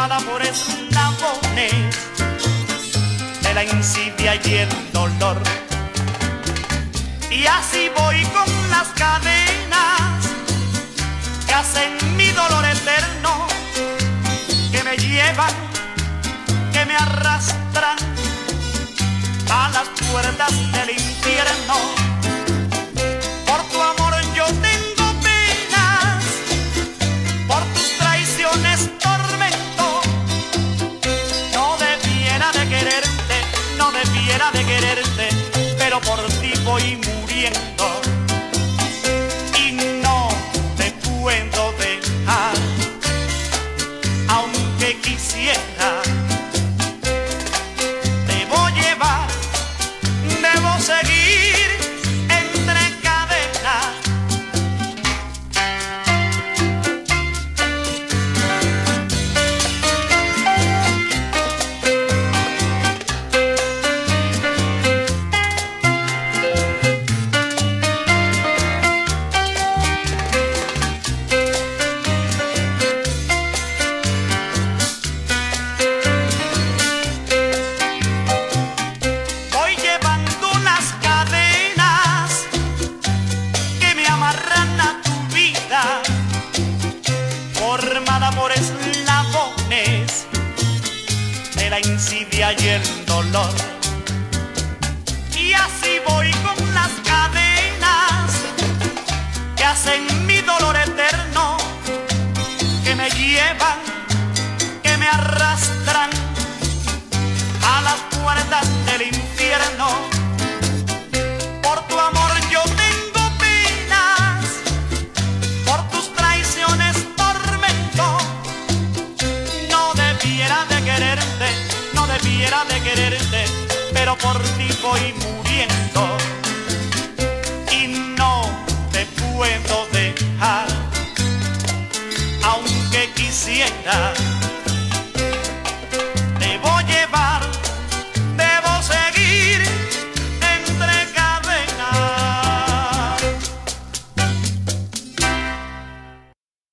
formada por eslabones de la insidia y el dolor. Y así voy con las cadenas que hacen mi dolor eterno, que me llevan, que me arrastran a las puertas del infierno. Por tu amor yo tengo penas, por tus traiciones tormento. No debiera de quererte, no debiera de quererte, pero por ti voy muriendo y no te puedo dejar, aunque quisiera. Debo llevar, debo seguir entre cadenas. Formada por eslabones de la insidia y el dolor. Y así voy con las cadenas que hacen mi dolor eterno, que me llevan, que me arrastran a las puertas del infierno. Por tu amor yo tengo penas, por tus traiciones tormento. No debiera de quererte, no debiera de quererte, pero por ti voy muriendo y no te puedo dejar, aunque quisiera.